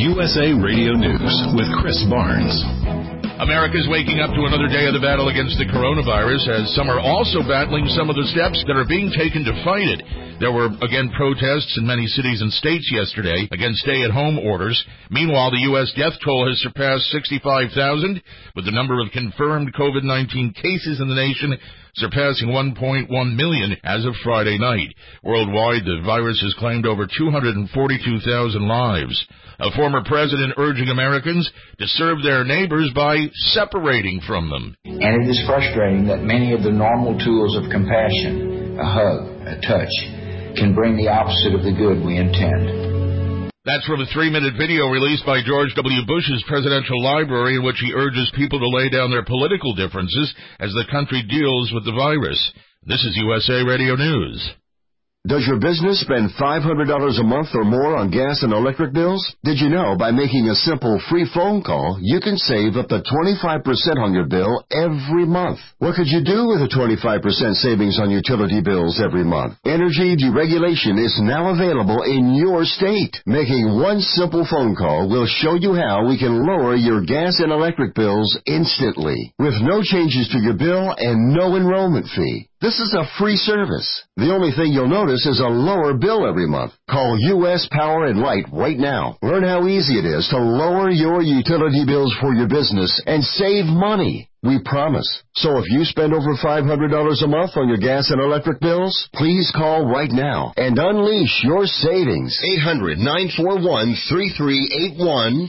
USA Radio News with Chris Barnes. America's waking up to another day of the battle against the coronavirus, as some are also battling some of the steps that are being taken to fight it. There were, again, protests in many cities and states yesterday against stay-at-home orders. Meanwhile, the U.S. death toll has surpassed 65,000, with the number of confirmed COVID-19 cases in the nation surpassing 1.1 million as of Friday night. Worldwide, the virus has claimed over 242,000 lives. A former president urging Americans to serve their neighbors by separating from them. And it is frustrating that many of the normal tools of compassion, a hug, a touch, can bring the opposite of the good we intend. That's from a 3-minute video released by George W. Bush's presidential library, in which he urges people to lay down their political differences as the country deals with the virus. This is USA Radio News. Does your business spend $500 a month or more on gas and electric bills? Did you know by making a simple free phone call, you can save up to 25% on your bill every month? What could you do with a 25% savings on utility bills every month? Energy deregulation is now available in your state. Making one simple phone call will show you how we can lower your gas and electric bills instantly, with no changes to your bill and no enrollment fee. This is a free service. The only thing you'll notice is a lower bill every month. Call U.S. Power and Light right now. Learn how easy it is to lower your utility bills for your business and save money. We promise. So if you spend over $500 a month on your gas and electric bills, please call right now and unleash your savings. 800-941-3381.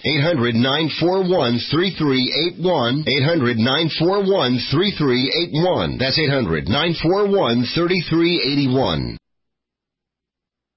800-941-3381. 800-941-3381. That's 800-941-3381.